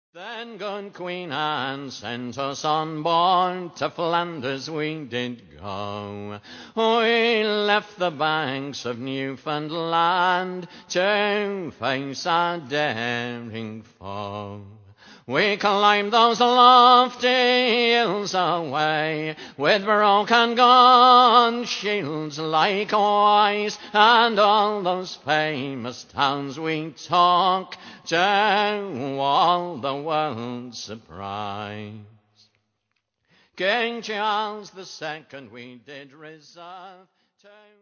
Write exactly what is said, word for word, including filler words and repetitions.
Then good Queen Anne sent us on board, to Flanders we did go. We left the banks of Newfoundland to face our daring foe. We climbed those lofty hills away, with broken gun shields likewise, and all those famous towns we took, to all the world's surprise. King Charles the Second we did reserve to